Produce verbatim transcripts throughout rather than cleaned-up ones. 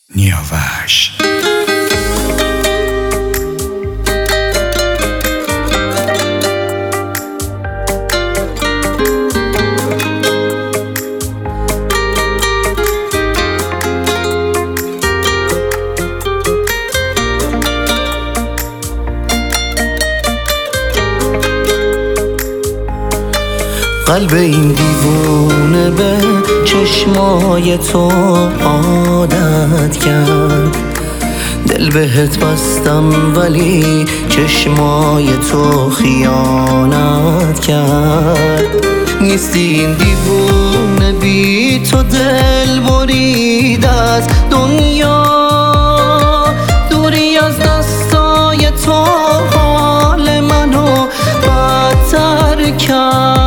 نیاوش. قلب این دیوونه به چشمای تو عادت کرد، دل بهت بستم ولی چشمای تو خیانت کرد. نیستی این دیوونه بی تو دل برید از دنیا، دوری از دستای تو حال منو بدتر کرد.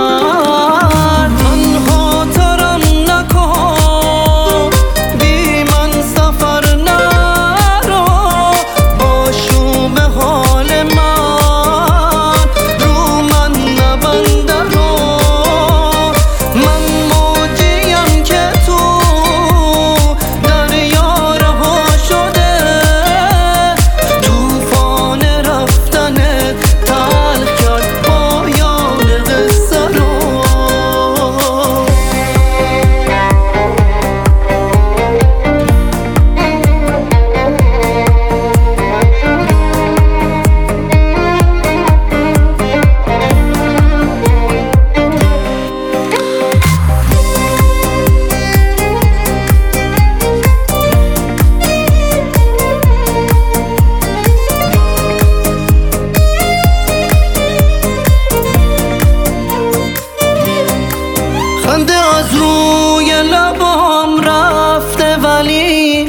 خنده از روی لبام رفته ولی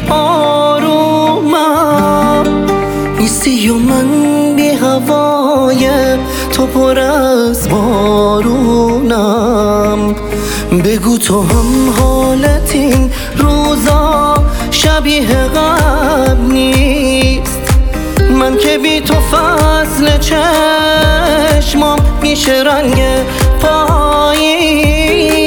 آرومم نیستی و من بی هوای تو پر از بارونم. بگو تو هم حالت این روزا شبیه قبل نیست، من که بی تو فصل چشمام میشه رنگ پاییز.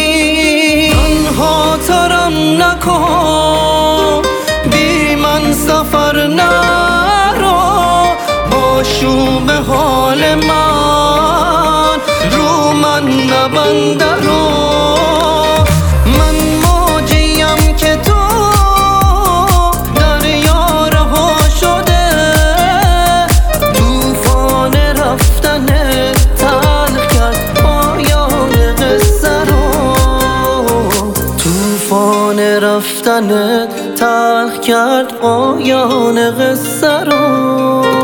نکن بی من سفر نرو، آشوب حال من رو من نبنده رو. من موجیم که تو دریا رها شده، توفان رفتن تلخ کرد پایان قصه رو. توفان رفتنت تلخ کرد پایان قصه رو.